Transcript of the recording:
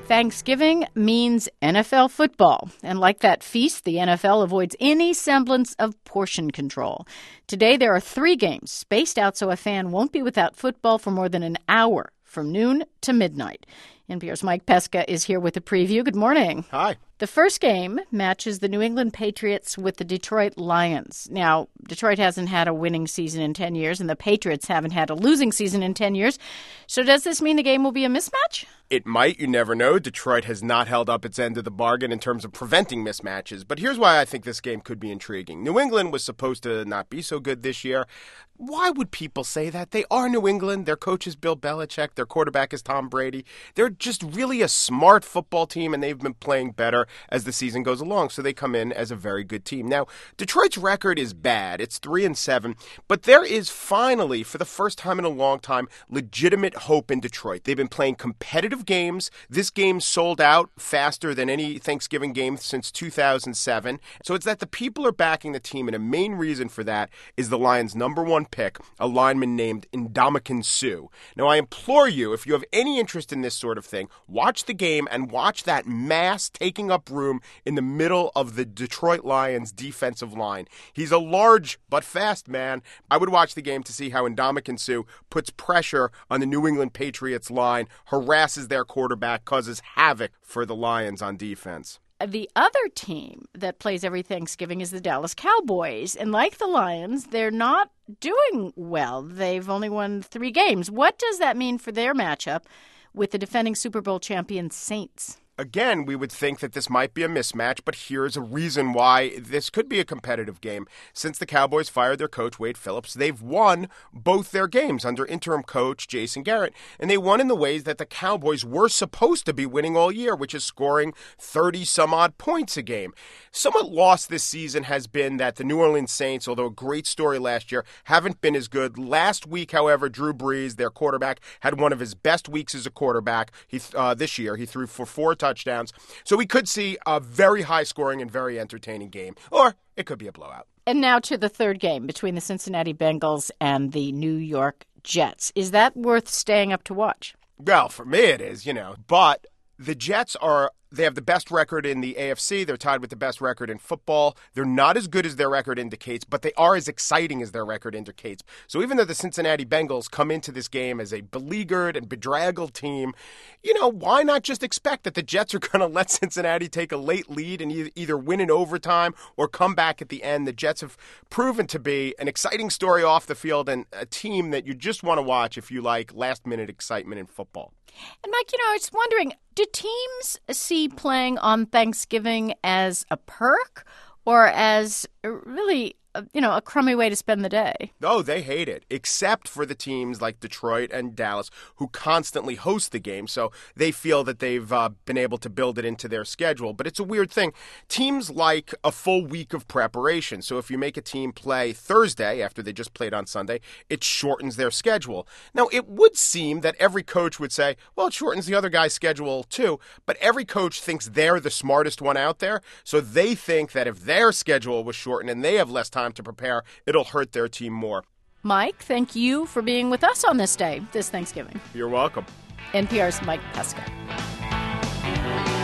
Thanksgiving means NFL football. And like that feast, the NFL avoids any semblance of portion control. Today, there are 3 games spaced out so a fan won't be without football for more than an hour, from noon to midnight. NPR's Mike Pesca is here with a preview. Good morning. Hi. The first game matches the New England Patriots with the Detroit Lions. Now, Detroit hasn't had a winning season in 10 years, and the Patriots haven't had a losing season in 10 years. So does this mean the game will be a mismatch? It might. You never know. Detroit has not held up its end of the bargain in terms of preventing mismatches. But here's why I think this game could be intriguing. New England was supposed to not be so good this year. Why would people say that? They are New England. Their coach is Bill Belichick. Their quarterback is Tom Brady. They're just really a smart football team, and they've been playing better as the season goes along. So they come in as a very good team. Now, Detroit's record is bad. It's 3-7. But there is finally, for the first time in a long time, legitimate hope in Detroit. They've been playing competitive games. This game sold out faster than any Thanksgiving game since 2007. So it's that the people are backing the team, and a main reason for that is the Lions' #1 pick, a lineman named Ndamukong Suh. Now, I implore you, if you have any interest in this sort of thing, watch the game and watch that mass taking up room in the middle of the Detroit Lions defensive line. He's a large but fast man. I would watch the game to see how Ndamukong Suh puts pressure on the New England Patriots line, harasses their quarterback, causes havoc for the Lions on defense. The other team that plays every Thanksgiving is the Dallas Cowboys. And like the Lions, they're not doing well. They've only won 3 games. What does that mean for their matchup with the defending Super Bowl champion Saints? Again, we would think that this might be a mismatch, but here's a reason why this could be a competitive game. Since the Cowboys fired their coach, Wade Phillips, they've won both their games under interim coach Jason Garrett, and they won in the ways that the Cowboys were supposed to be winning all year, which is scoring 30-some-odd points a game. Somewhat lost this season has been that the New Orleans Saints, although a great story last year, haven't been as good. Last week, however, Drew Brees, their quarterback, had one of his best weeks as a quarterback. This year, he threw for 4 touchdowns. So we could see a very high-scoring and very entertaining game, or it could be a blowout. And now to the third game between the Cincinnati Bengals and the New York Jets. Is that worth staying up to watch? Well, for me it is, but the Jets they have the best record in the AFC. They're tied with the best record in football. They're not as good as their record indicates, but they are as exciting as their record indicates. So even though the Cincinnati Bengals come into this game as a beleaguered and bedraggled team, why not just expect that the Jets are going to let Cincinnati take a late lead and either win in overtime or come back at the end? The Jets have proven to be an exciting story off the field and a team that you just want to watch if you like last-minute excitement in football. And Mike, I was wondering, do teams see playing on Thanksgiving as a perk or as really, a crummy way to spend the day? No, they hate it, except for the teams like Detroit and Dallas who constantly host the game. So they feel that they've been able to build it into their schedule. But it's a weird thing. Teams like a full week of preparation. So if you make a team play Thursday after they just played on Sunday, it shortens their schedule. Now, it would seem that every coach would say, well, it shortens the other guy's schedule too. But every coach thinks they're the smartest one out there. So they think that if their schedule was shortened and they have less time to prepare, it'll hurt their team more. Mike, thank you for being with us on this day, this Thanksgiving. You're welcome. NPR's Mike Pesca.